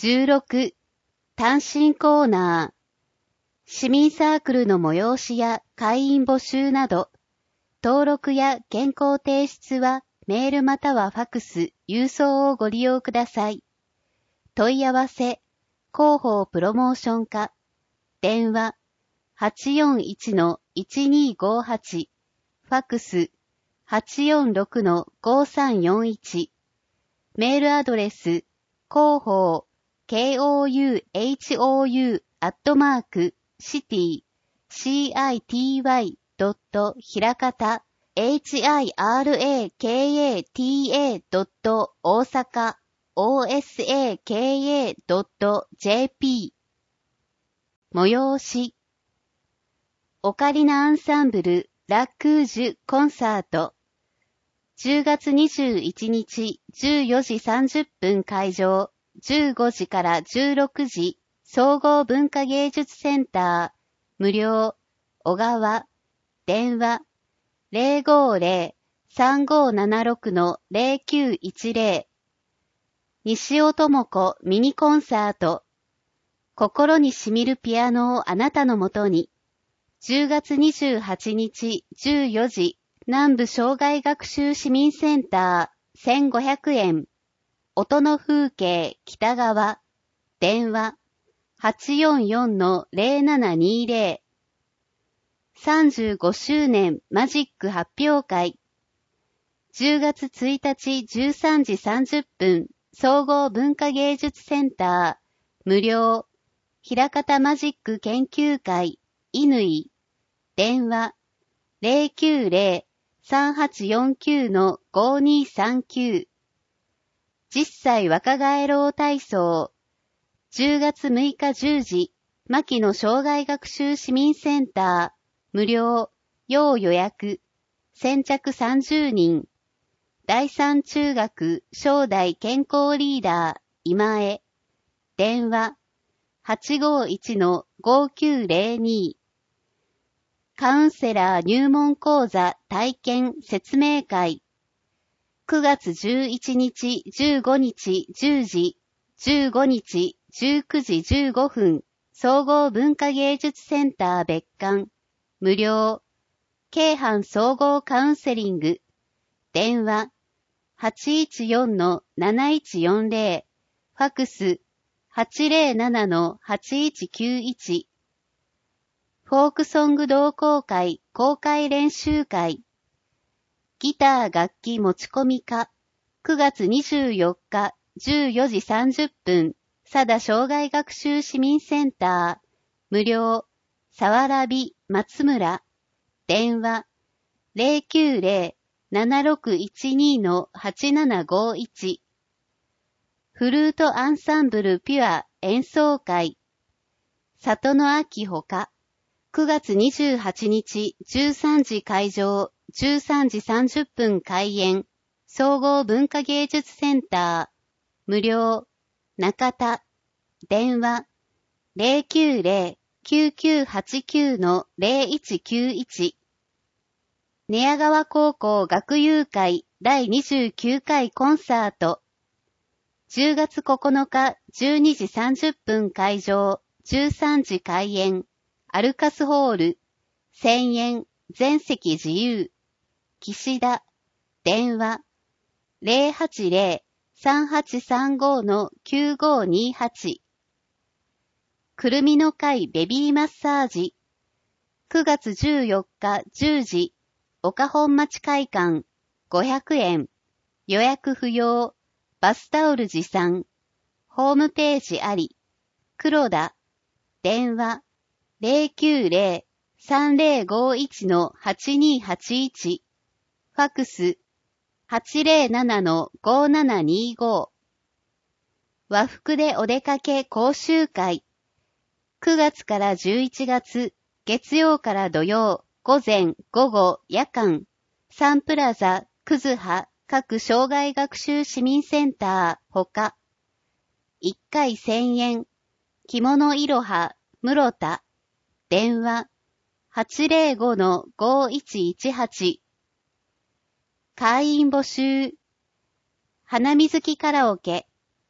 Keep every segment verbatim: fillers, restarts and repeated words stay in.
じゅうろく、単身コーナー。市民サークルの催しや会員募集など、登録や原稿提出はメールまたはファクス、郵送をご利用ください。問い合わせ、広報プロモーション課、電話 はちよんいちのいちにごはち、ファクス はちよんろくのごさんよんいち、メールアドレス、広報、ケーオーユーエイチオーユー アットマーク、シティ、シーアイティーワイ ドット、ひらかた、エイチアイアールエーケーエーティーエー ドット、大阪、オーエスエーケーエー ドット、ジェーピー。催し。オカリナアンサンブル、ラ・クージュコンサート。じゅうがつにじゅういちにちじゅうよじさんじゅっぷん会場、じゅうごじからじゅうろくじ、総合文化芸術センター、無料、小川、電話、ゼロごゼロ さんごななろくのゼロきゅういちゼロ、西尾智子ミニコンサート、心にしみるピアノをあなたのもとに、じゅうがつにじゅうはちにちじゅうよじ、南部障害学習市民センター、せんごひゃくえん。音の風景、北川。電話、はちよんよんのゼロななにゼロ。さんじゅうごしゅうねんマジック発表会。じゅうがつついたちじゅうさんじさんじゅっぷん、総合文化芸術センター、無料。平方マジック研究会、乾。電話、ゼロきゅうゼロ さんはちよんきゅうのごにさんきゅう。じっさい若返ろう体操。じゅうがつむいかじゅうじ、牧野障害学習市民センター、無料、要予約。先着さんじゅうにん。第三中学正代健康リーダー、今江。電話、はちごいちのごきゅうゼロに。カウンセラー入門講座体験説明会。くがつじゅういちにちじゅうごにちじゅうじ、じゅうごにちじゅうくじじゅうごふん、総合文化芸術センター別館、無料、京阪総合カウンセリング、電話、はちいちよんのなないちよんゼロ、ファクス、はちゼロななのはちいちきゅういち、フォークソング同好会公開練習会、ギター楽器持ち込み課、くがつにじゅうよっかじゅうよじさんじゅっぷん、佐田障害学習市民センター、無料、さわらび松村、電話、ゼロきゅうゼロ ななろくいちにのはちななごいち、フルートアンサンブルピュア演奏会、里の秋ほか、くがつにじゅうはちにちじゅうさんじ会場、じゅうさんじさんじゅっぷん開演、総合文化芸術センター、無料、中田、電話、ゼロきゅうゼロ きゅうきゅうはちきゅうのゼロいちきゅういち、寝屋川高校学友会だいにじゅうきゅうかいコンサート、じゅうがつここのかじゅうにじさんじゅっぷん会場、じゅうさんじ開演、アルカスホール、せんえん、全席自由、岸田、電話、ゼロはちゼロ さんはちさんごのきゅうごにはち、くるみの会ベビーマッサージ、くがつじゅうよっかじゅうじ、岡本町会館、ごひゃくえん、予約不要、バスタオル持参、ホームページあり、黒田、電話、ゼロきゅうゼロ さんゼロごいちのはちにはちいち、ファクス、はちゼロななのごななにご。和服でお出かけ講習会。くがつからじゅういちがつ、月曜から土曜、午前、午後、夜間、サンプラザ、クズハ、各障害学習市民センター、ほか。いっかいせんえん、着物いろは、室田、電話、はちゼロごのごいちいちはち。会員募集。花水木カラオケ。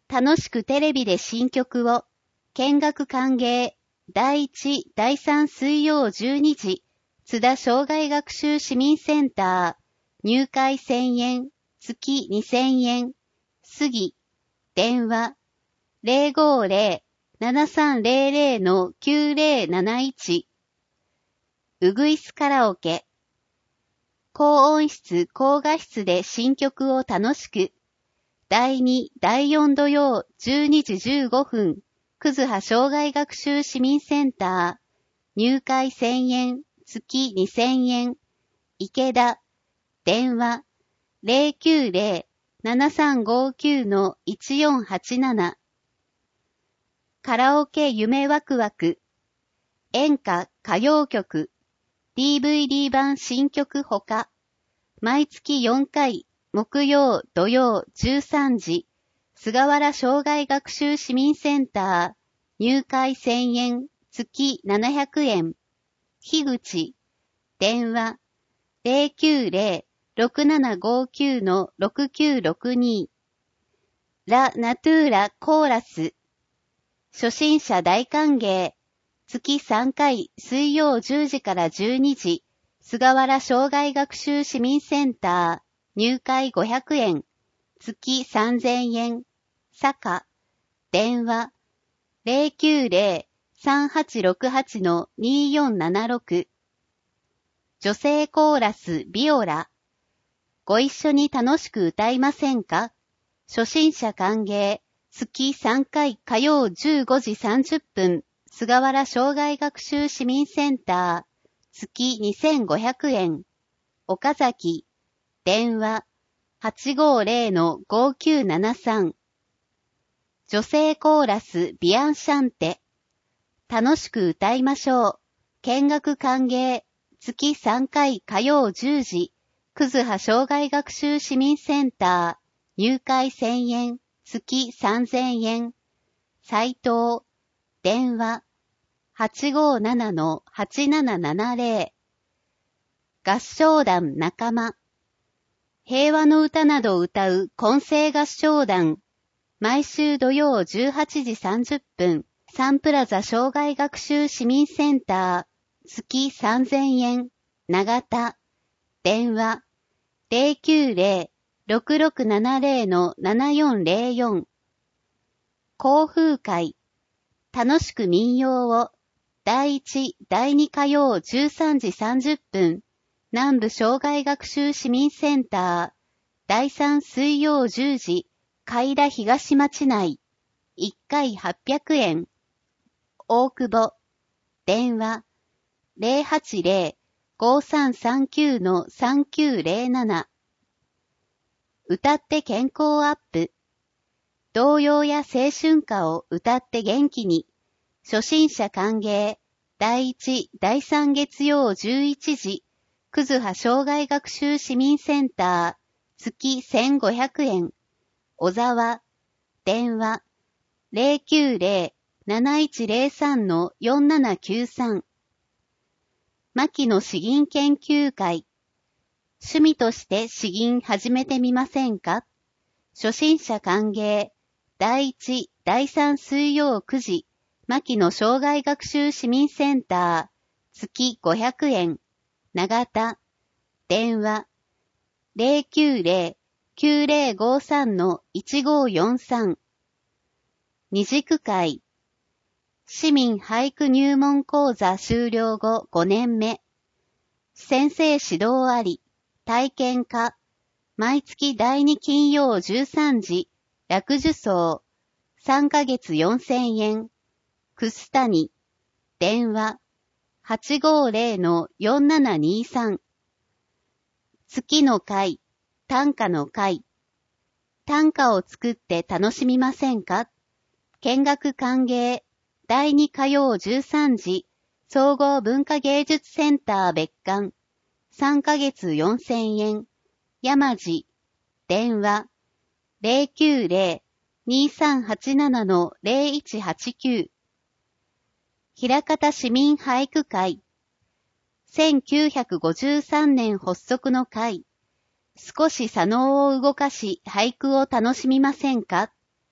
楽しくテレビで新曲を、見学歓迎、だいいち、だいさん水曜じゅうにじ、津田障害学習市民センター、入会せんえん、月にせんえん、杉、電話、ゼロごゼロ ななさんゼロゼロ のきゅうゼロなないち、うぐいすカラオケ、高音質高画質で新曲を楽しく、だいに、だいよん土曜じゅうにじじゅうごふん、くずは障害学習市民センター、入会せんえん、月にせんえん、池田、電話、ゼロきゅうゼロ ななさんごきゅう のいちよんはちなな、カラオケ夢ワクワク、演歌歌謡曲、ディーブイディー 版新曲ほか、毎月よんかい、木曜、土曜じゅうさんじ、菅原障害学習市民センター、入会せんえん、月ななひゃくえん、樋口、電話、ゼロきゅうゼロ ろくななごきゅう のろくきゅうろくに、ラ・ナトゥーラコーラス、初心者大歓迎、月さんかい水曜じゅうじからじゅうにじ、菅原障害学習市民センター、入会ごひゃくえん、月さんぜんえん、坂、電話、ゼロきゅうゼロ さんはちろくはち のによんななろく、女性コーラスビオラ、ご一緒に楽しく歌いませんか？初心者歓迎、月さんかい火曜じゅうごじさんじゅっぷん、菅原障害学習市民センター、月にせんごひゃくえん、岡崎、電話、はちごゼロ ごきゅうななさん、女性コーラスビアンシャンテ、楽しく歌いましょう、見学歓迎、月さんかい火曜じゅうじ、くずは障害学習市民センター、入会せんえん、月さんぜんえん、斉藤、電話、はちごなな はちななななゼロ、合唱団仲間、平和の歌などを歌う混声合唱団、毎週土曜じゅうはちじさんじゅっぷん、サンプラザ障害学習市民センター、月さんぜんえん、長田、電話、ゼロきゅうゼロ ろくろくななゼロ のななよんゼロよん、甲風会、楽しく民謡を、だいいち、だいに火曜じゅうさんじさんじゅっぷん、南部障害学習市民センター、だいさん水曜じゅうじ、海田東町内、いっかいはっぴゃくえん、大久保、電話、ゼロはちゼロ ごさんさんきゅう のさんきゅうゼロなな、歌って健康アップ、童謡や青春歌を歌って元気に、初心者歓迎、だいいち、だいさん月曜じゅういちじ、くずは障害学習市民センター、月せんごひゃくえん、小沢、電話、ゼロきゅうゼロ なないちゼロさん のよんななきゅうさん、牧野詩吟研究会、趣味として詩吟始めてみませんか？初心者歓迎、だいいち、だいさん水曜くじ、牧野障害学習市民センター、月ごひゃくえん、長田、電話、ゼロきゅうゼロ きゅうゼロごさん のいちごよんさん、二軸会、市民俳句入門講座終了後ごねんめ、先生指導あり、体験家、毎月だいに金曜じゅうさんじ、楽受講、さんかげつよんせんえん、楠谷、電話、はちごゼロ のよんななにさん、月の会、短歌の会、短歌を作って楽しみませんか？見学歓迎、だいに火曜じゅうさんじ、総合文化芸術センター別館、さんかげつよんせんえん、山地、電話、ゼロきゅうゼロ にさんはちなな のゼロいちはちきゅう、枚方市民俳句会、せんきゅうひゃくごじゅうさんねん発足の会、少し左脳を動かし俳句を楽しみませんか？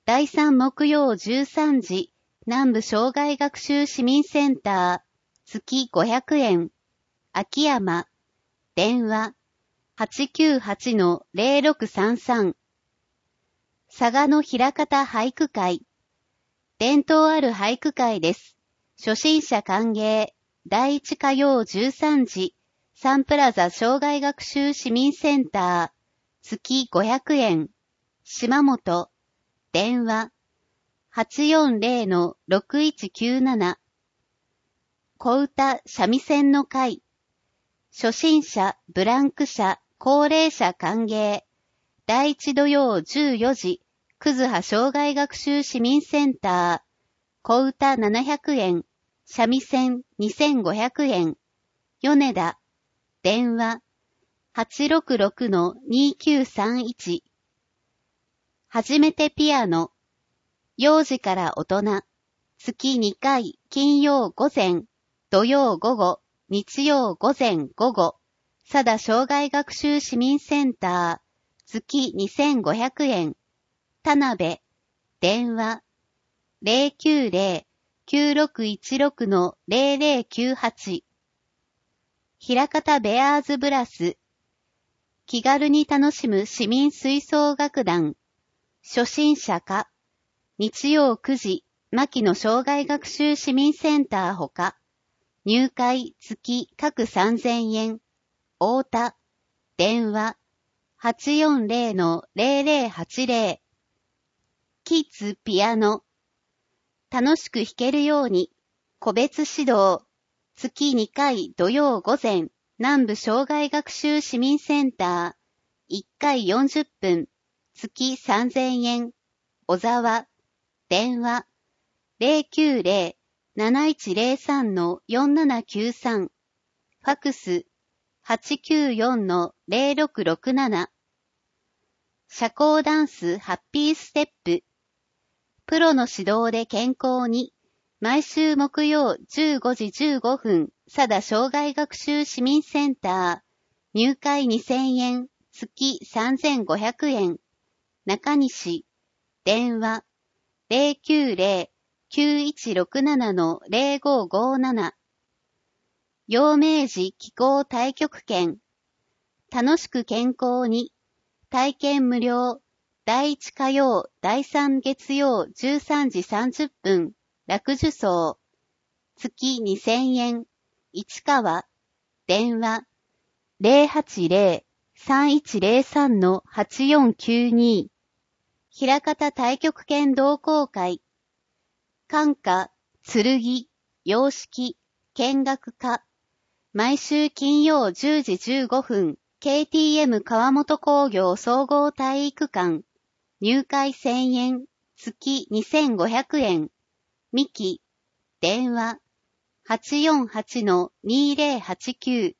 だいさん木曜じゅうさんじ、南部障害学習市民センター、月ごひゃくえん。秋山、電話、はちきゅうはちのゼロろくさんさん。佐賀の枚方俳句会。伝統ある俳句会です。初心者歓迎。だいいち火曜じゅうさんじ、サンプラザ障害学習市民センター、月ごひゃくえん。島本、電話、はちよんゼロのろくいちきゅうなな。小歌三味線の会。初心者、ブランク者、高齢者歓迎。だいいち土曜じゅうよじ、くずは障害学習市民センター。小歌ななひゃくえん。三味線にせんごひゃくえん。米田。電話。はちろくろくのにきゅうさんいち。はじめてピアノ。幼児から大人。月にかい、金曜午前、土曜午後、日曜午前午後。佐賀障害学習市民センター。月にせんごひゃくえん。田辺。電話。ゼロきゅうゼロ、きゅうろくいちろくのゼロゼロきゅうはち。枚方ベアーズブラス。気軽に楽しむ市民吹奏楽団。初心者か。日曜くじ、牧野障害学習市民センターほか。入会月各さんぜんえん。太田。電話。はちよんゼロのゼロゼロはちゼロ。キッズピアノ。楽しく弾けるように。個別指導。月にかい土曜午前。南部障害学習市民センター。いっかいよんじゅっぷん。月さんぜんえん。小沢。電話。ゼロきゅうゼロ、なないちゼロさんのよんななきゅうさん。ファクス。はちきゅうよんのゼロろくろくなな。社交ダンスハッピーステップ。プロの指導で健康に。毎週木曜じゅうごじじゅうごふん。佐賀障害学習市民センター。入会にせんえん。月さんぜんごひゃくえん。中西。電話。ゼロきゅうゼロ、きゅういちろくななのゼロごごなな。陽明寺気候太極拳。楽しく健康に。体験無料。だいいち火曜、だいさん月曜じゅうさんじさんじゅっぷん。楽寿荘。月にせんえん。市川。電話。ゼロはちゼロ、さんいちゼロさんのはちよんきゅうに。枚方太極拳同好会。館歌、剣、洋式、見学科。毎週金曜じゅうじじゅうごふん、ケーティーエム 川本工業総合体育館。入会せんえん、月にせんごひゃくえん。ミキ、電話、はちよんはちのにゼロはちきゅう。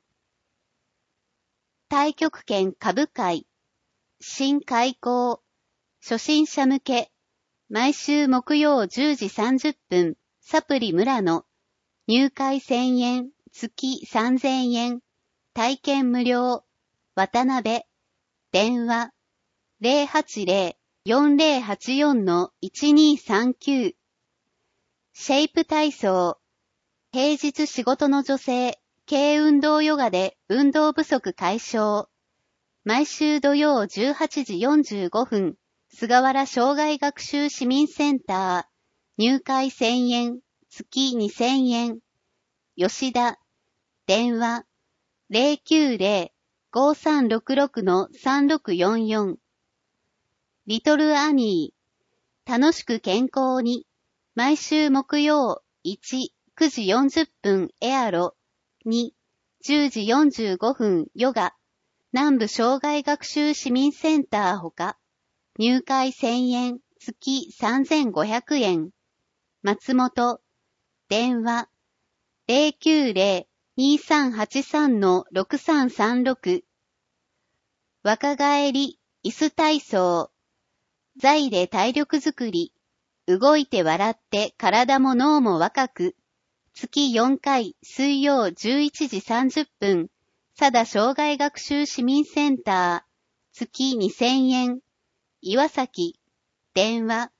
太極拳下部会。新開講。初心者向け。毎週木曜じゅうじさんじゅっぷん、サプリ村野。入会せんえん、月さんぜんえん。体験無料。渡辺。電話。ゼロはちゼロ、よんゼロはちよんのいちにさんきゅう。シェイプ体操。平日仕事の女性、軽運動ヨガで運動不足解消。毎週土曜じゅうはちじよんじゅうごふん。菅原障害学習市民センター。入会せんえん。月にせんえん。吉田。電話。ゼロきゅうゼロ、ごさんろくろくのさんろくよんよん。リトルアニー。楽しく健康に。毎週木曜いち、くじよんじゅっぷんエアロ。に、じゅうじよんじゅうごふんヨガ。南部障害学習市民センターほか。入会せんえん、月さんぜんごひゃくえん。松本。電話。ゼロきゅうゼロ、にさんはちさんのろくさんさんろく。若返り、椅子体操。財で体力づくり。動いて笑って体も脳も若く。月よんかい、水曜じゅういちじさんじゅっぷん。佐賀障害学習市民センター。月にせんえん。岩崎。電話。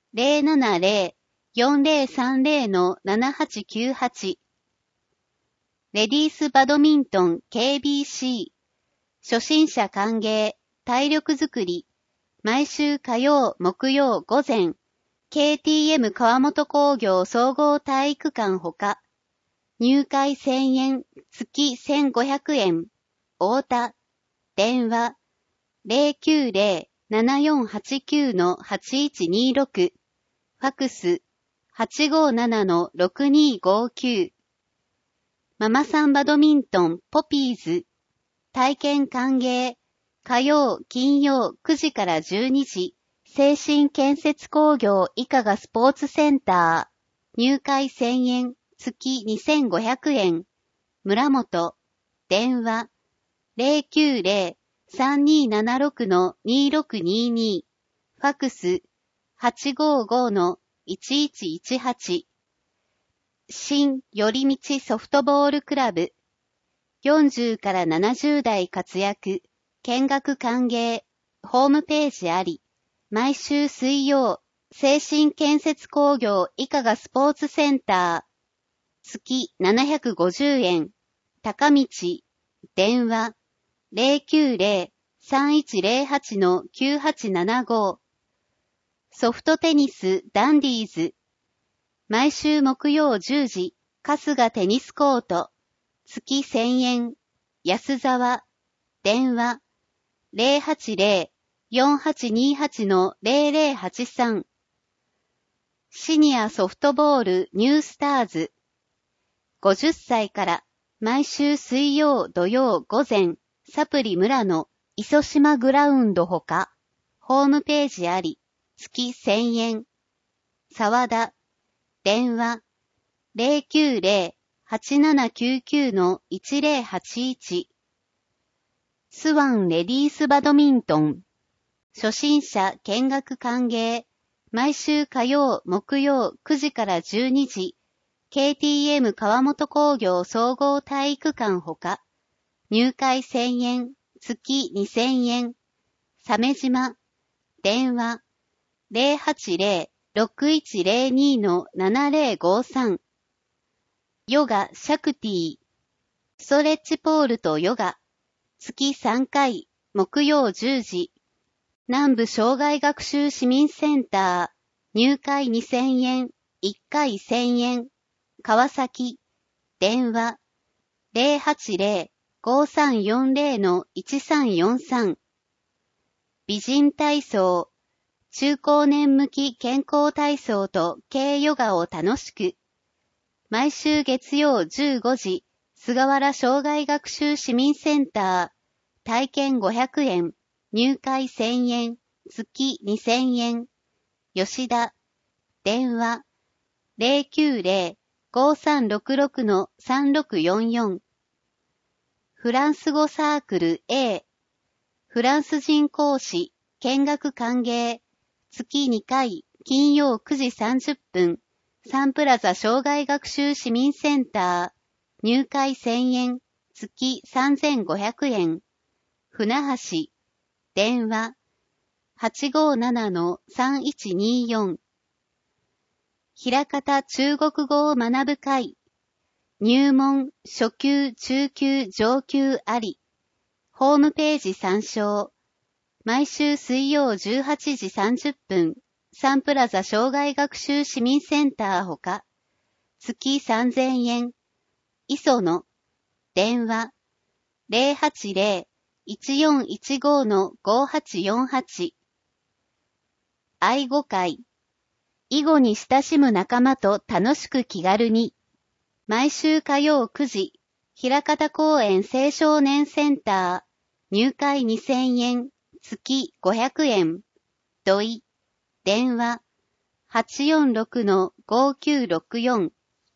ゼロななゼロ よんゼロさんゼロ のななはちきゅうはち。レディースバドミントン ケービーシー。初心者歓迎、体力づくり。毎週火曜、木曜午前。ケーティーエム 川本工業総合体育館ほか。入会せんえん、月せんごひゃくえん。太田。電話。ゼロきゅうゼロ ななよんはちきゅう はちいちにろく。ファクス。はちごなな ろくにごきゅう。ママさんバドミントンポピーズ。体験歓迎。火曜、金曜くじからじゅうにじ。精神建設工業以下がスポーツセンター。入会せんえん、月にせんごひゃくえん。村本。電話。ゼロきゅうゼロ さんにーななろく にろくにーにー。ファクス。はちごご いちいちいちはち。新寄り道ソフトボールクラブ。よんじゅうからななじゅう代活躍。見学歓迎。ホームページあり。毎週水曜。精神建設工業以下がスポーツセンター。月ななひゃくごじゅうえん。高道。電話。ゼロきゅうゼロ さんいちゼロはち きゅうはちななご。ソフトテニスダンディーズ。毎週木曜じゅうじ。春日テニスコート。月せんえん。安沢。電話。ゼロはちゼロ よんはちにはち ゼロゼロはちさん。シニアソフトボールニュースターズ。ごじゅっさいから毎週水曜土曜午前。サプリ村の磯島グラウンドほか。ホームページあり。月せんえん。沢田。電話。ゼロきゅうゼロ はちななきゅうきゅう いちゼロはちいち。スワンレディースバドミントン。初心者見学歓迎。毎週火曜、木曜くじからじゅうにじ。ケーティーエム 川本工業総合体育館ほか。入会せんえん、月にせんえん。鮫島。電話。ゼロはちゼロ ろくいちゼロに ななゼロごさん。ヨガシャクティ。ストレッチポールとヨガ。月さんかい、木曜じゅうじ。南部障害学習市民センター。入会にせんえん、いっかいせんえん。川崎。電話。ゼロはちゼロ ごさんよんゼロ いちさんよんさん。美人体操。中高年向き健康体操と軽ヨガを楽しく。毎週月曜じゅうごじ。菅原障害学習市民センター。体験ごひゃくえん。入会せんえん。月にせんえん。吉田。電話。ゼロきゅうゼロ ごさんろくろく さんろくよんよん。フランス語サークル A。フランス人講師。見学歓迎。月にかい。金曜くじさんじゅっぷん。サンプラザ障害学習市民センター。入会せんえん。月さんぜんごひゃくえん。船橋。電話。はちごなな さんいちによん。平方中国語を学ぶ会。入門、初級、中級、上級あり。ホームページ参照。毎週水曜じゅうはちじさんじゅっぷん。サンプラザ障害学習市民センターほか。月さんぜんえん。磯野。電話。ゼロはちゼロ いちよんいちご ごはちよんはち。愛語会。囲碁に親しむ仲間と楽しく気軽に。毎週火曜くじ。平方公園青少年センター。入会にせんえん。月ごひゃくえん。土井。電話。はちよんろく ごきゅうろくよん。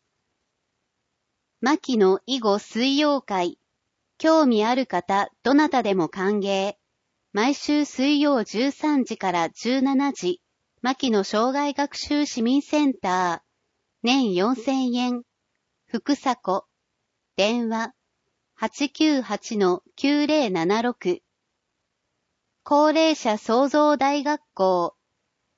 牧野囲碁水曜会。興味ある方、どなたでも歓迎。毎週水曜じゅうさんじからじゅうしちじ。牧野障害学習市民センター。年よんせんえん。福迫。電話。はちきゅうはち きゅうゼロななろく。高齢者創造大学校。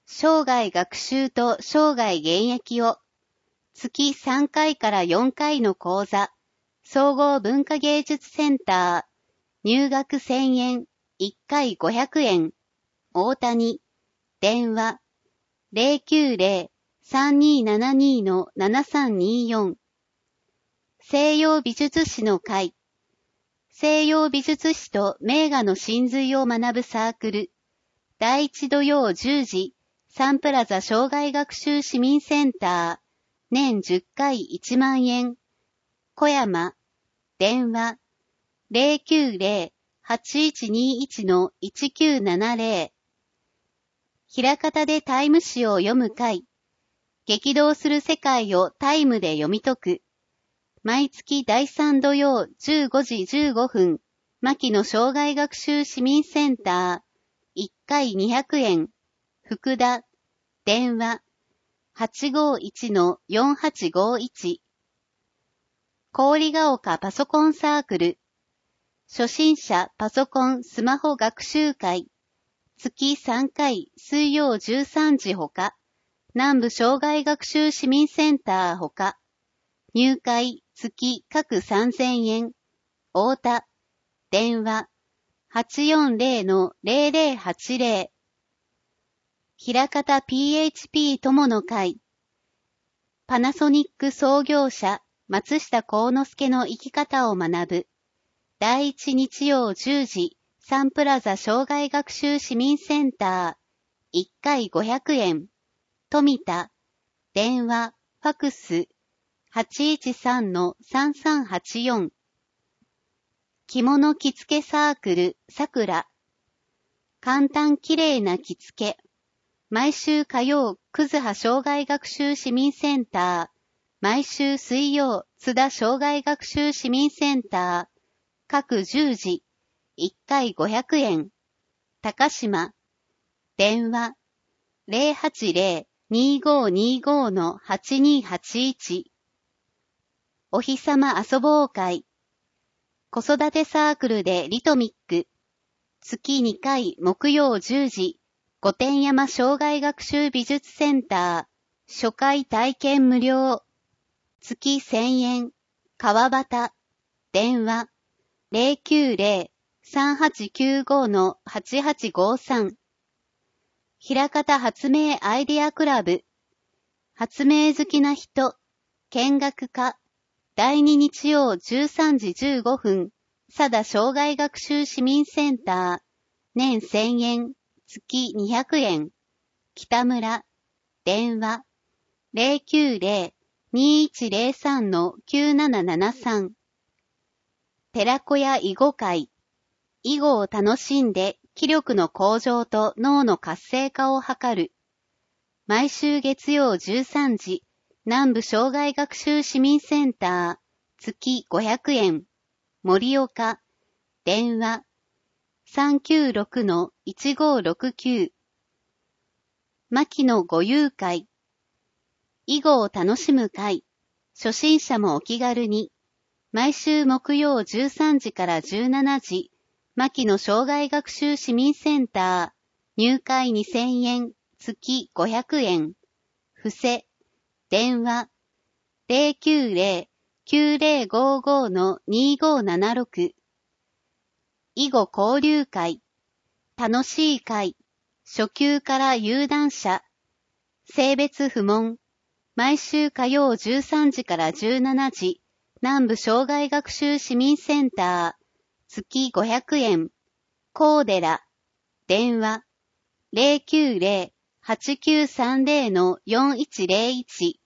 生涯学習と生涯現役を月さんかいからよんかいの講座、総合文化芸術センター、入学せんえん、いっかいごひゃくえん、大谷、電話、ゼロきゅうゼロ さんにーななにー ななさんにーよん、西洋美術史の会、西洋美術史と名画の真髄を学ぶサークル、だいいち土曜じゅうじ、サンプラザ生涯学習市民センター、年じゅっかいいちまんえん、小山、電話、ゼロきゅうゼロ はちいちにいち いちきゅうななゼロ、平方でタイム誌を読む会、激動する世界をタイムで読み解く、毎月だいさん土曜じゅうごじじゅうごふん、牧野生涯学習市民センター、いっかいにひゃくえん、福田、電話、はちごいち よんはちごいち、氷が丘パソコンサークル、初心者パソコンスマホ学習会、月さんかい水曜じゅうさんじほか、南部障害学習市民センターほか、入会月各さんぜんえん、太田、電話、はちよんゼロ ゼロゼロはちゼロ、平方 ピーエイチピー 友の会、パナソニック創業者松下幸之助の生き方を学ぶ、だいいち日曜じゅうじ、サンプラザ生涯学習市民センター、いっかいごひゃくえん、富田、電話、ファクス、はちいちさん さんさんはちよん、着物着付けサークル、さくら、簡単きれいな着付け、毎週火曜、くずは障害学習市民センター、毎週水曜、津田障害学習市民センター、各じゅうじ、いっかいごひゃくえん、高島、電話、ゼロはちゼロ にーごーにーごー はちにーはちいち、お日さま遊ぼう会、子育てサークルでリトミック、月にかい木曜じゅうじ、御殿山障害学習美術センター、初回体験無料、月せんえん、川端、電話、ゼロきゅうゼロ さんはちきゅうご はちはちごさん、平方発明アイデアクラブ、発明好きな人、見学家、だいに日曜じゅうさんじじゅうごふん、佐田障害学習市民センター、年せんえん、月にひゃくえん、北村、電話、ゼロきゅうゼロ にいちゼロさん きゅうななななさん、寺子屋囲碁会、囲碁を楽しんで気力の向上と脳の活性化を図る。毎週月曜じゅうさんじ、南部障害学習市民センター、月ごひゃくえん、森岡、電話、さんきゅうろく いちごろくきゅう、牧野ご遊会、囲碁を楽しむ会、初心者もお気軽に、毎週木曜じゅうさんじからじゅうしちじ、牧野障害学習市民センター、入会にせんえん、月ごひゃくえん、布施、電話、ゼロきゅうゼロ きゅうゼロごご にーごーななろく、囲碁交流会、楽しい会、初級から有段者、性別不問、毎週火曜じゅうさんじからじゅうしちじ、南部障害学習市民センター、月ごひゃくえん、高寺、電話、ゼロきゅうゼロ はちきゅうさんゼロ よんいちゼロいち、